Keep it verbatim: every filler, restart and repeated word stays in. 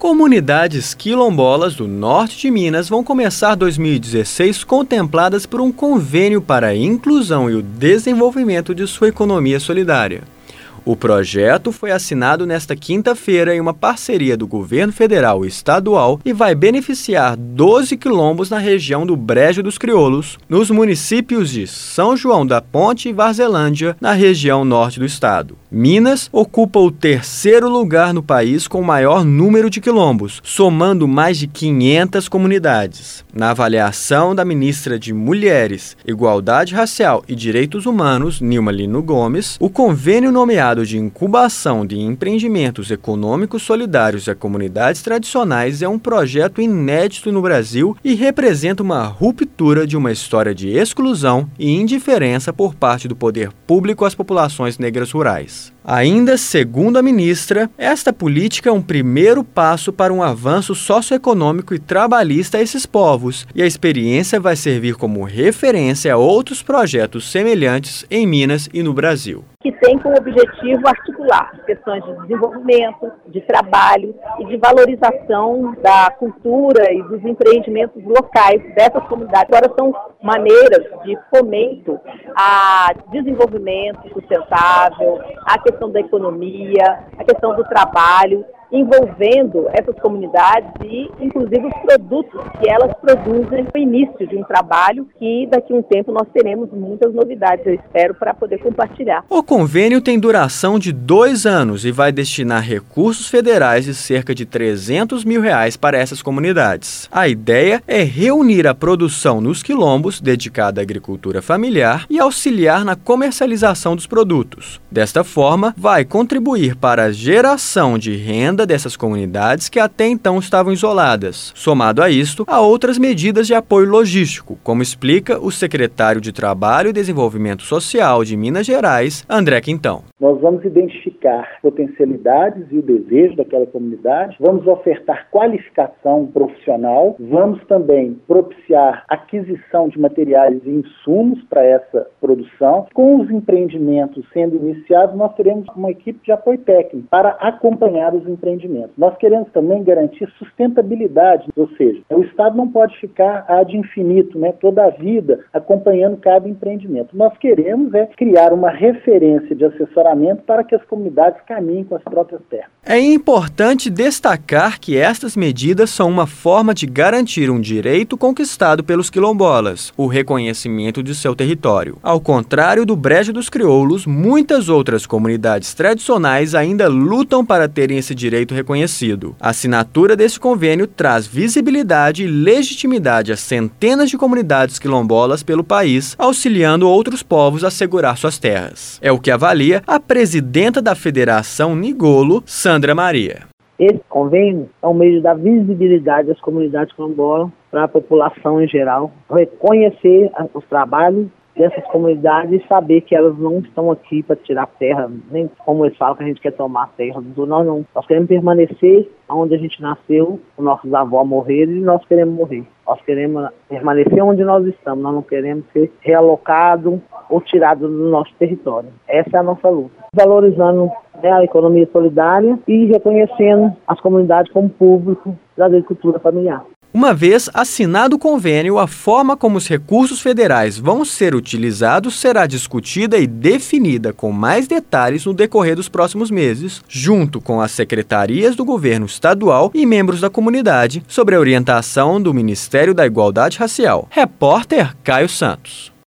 Comunidades quilombolas do norte de Minas vão começar dois mil e dezesseis contempladas por um convênio para a inclusão e o desenvolvimento de sua economia solidária. O projeto foi assinado nesta quinta-feira em uma parceria do governo federal e estadual e vai beneficiar doze quilombos na região do Brejo dos Crioulos, nos municípios de São João da Ponte e Varzelândia, na região norte do estado. Minas ocupa o terceiro lugar no país com o maior número de quilombos, somando mais de quinhentas comunidades. Na avaliação da ministra de Mulheres, Igualdade Racial e Direitos Humanos, Nilma Lino Gomes, o convênio nomeado de incubação de empreendimentos econômicos solidários a comunidades tradicionais é um projeto inédito no Brasil e representa uma ruptura de uma história de exclusão e indiferença por parte do poder público às populações negras rurais. Ainda segundo a ministra, esta política é um primeiro passo para um avanço socioeconômico e trabalhista a esses povos, e a experiência vai servir como referência a outros projetos semelhantes em Minas e no Brasil. Que tem como objetivo articular questões de desenvolvimento, de trabalho e de valorização da cultura e dos empreendimentos locais dessas comunidades. Agora são maneiras de fomento a desenvolvimento sustentável, a questão da economia, a questão do trabalho, envolvendo essas comunidades e, inclusive, os produtos que elas produzem no início de um trabalho que, daqui a um tempo, nós teremos muitas novidades, eu espero, para poder compartilhar. O convênio tem duração de dois anos e vai destinar recursos federais de cerca de trezentos mil reais para essas comunidades. A ideia é reunir a produção nos quilombos, dedicada à agricultura familiar, e auxiliar na comercialização dos produtos. Desta forma, vai contribuir para a geração de renda dessas comunidades que até então estavam isoladas. Somado a isto, há outras medidas de apoio logístico, como explica o secretário de Trabalho e Desenvolvimento Social de Minas Gerais, André Quintão. Nós vamos identificar potencialidades e o desejo daquela comunidade, vamos ofertar qualificação profissional, vamos também propiciar aquisição de materiais e insumos para essa produção. Com os empreendimentos sendo iniciados, nós teremos uma equipe de apoio técnico para acompanhar os empreendimentos. Nós queremos também garantir sustentabilidade, ou seja, o Estado não pode ficar ad infinito, né, toda a vida acompanhando cada empreendimento. Nós queremos é criar uma referência de assessoramento para que as comunidades caminhem com as próprias terras. É importante destacar que estas medidas são uma forma de garantir um direito conquistado pelos quilombolas, o reconhecimento de seu território. Ao contrário do Brejo dos Crioulos, muitas outras comunidades tradicionais ainda lutam para terem esse direito reconhecido. A assinatura desse convênio traz visibilidade e legitimidade a centenas de comunidades quilombolas pelo país, auxiliando outros povos a assegurar suas terras. É o que avalia a presidenta da Federação Nigolo, Sandra Maria. Esse convênio é um meio de dar visibilidade às comunidades quilombolas para a população em geral, reconhecer os trabalhos dessas comunidades e saber que elas não estão aqui para tirar terra, nem como eles falam que a gente quer tomar terra. Nós não. Nós queremos permanecer onde a gente nasceu, os nossos avós morreram e nós queremos morrer. Nós queremos permanecer onde nós estamos, nós não queremos ser realocados ou tirados do nosso território. Essa é a nossa luta. Valorizando, né, a economia solidária e reconhecendo as comunidades como público da agricultura familiar. Uma vez assinado o convênio, a forma como os recursos federais vão ser utilizados será discutida e definida com mais detalhes no decorrer dos próximos meses, junto com as secretarias do governo estadual e membros da comunidade, sobre a orientação do Ministério da Igualdade Racial. Repórter Caio Santos.